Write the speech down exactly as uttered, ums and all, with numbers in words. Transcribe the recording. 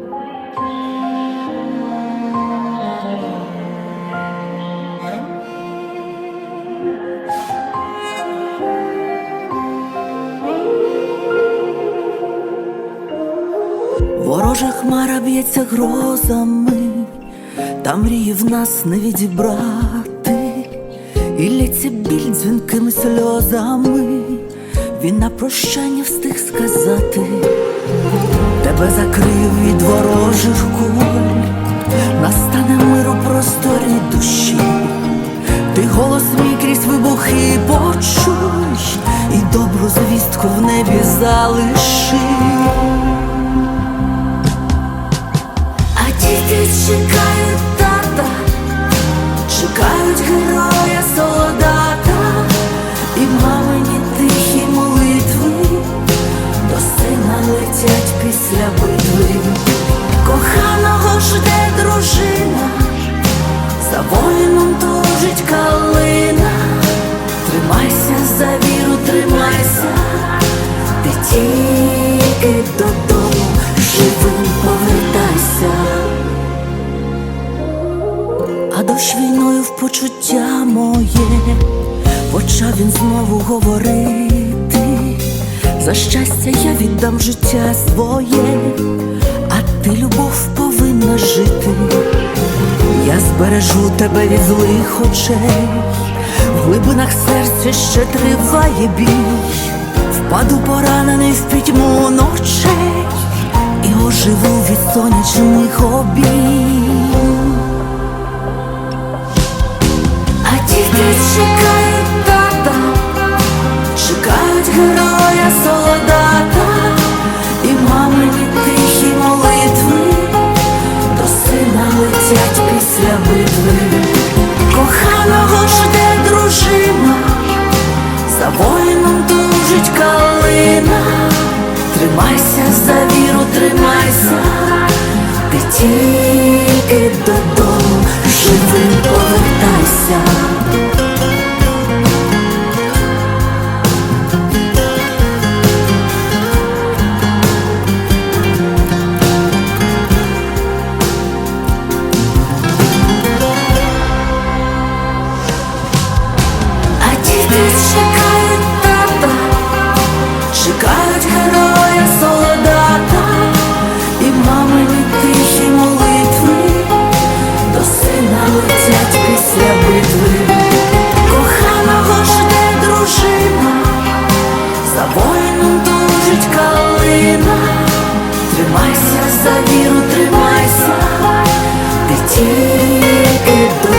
Ворожа хмара б'ється грозами, та мрії в нас не відібрати, і лється біль дзвінкими сльозами. Він на прощання встиг сказати: тебе закрию від ворожих куль, настане мир у просторі душі. Ти голос мій крізь вибухи почуй, і добру звістку в небі залиши. Діти чекають тата, чекають героя, солдата, і мамині тихі молитви до сина летять після битви. Коханого жде дружина, за воїном тужить калина. Тримайся за віру, тримайся, ти тільки додому живим повертайся. А дощ війною в почуття моє почав він знову говорити: за щастя я віддам життя своє, а ти, любов, повинна жити. Я збережу тебе від злих очей, в глибинах серця ще триває бій. Впаду поранений в пітьму ночей і оживу від сонячних обійм. Діти чекають тата, чекають героя, солдата, і мамині тихі молитви до сина летять після битви. Коханого жде дружина, за воїном тужить калина. Тримайся за віру, тримайся, ти тільки додому живим повертайся. Чекають тата, чекають героя, солдата, і мамині тихі молитви до сина летять після битви. Коханого жде дружина, за воїном тужить калина. Тримайся за віру, тримайся, ти тільки до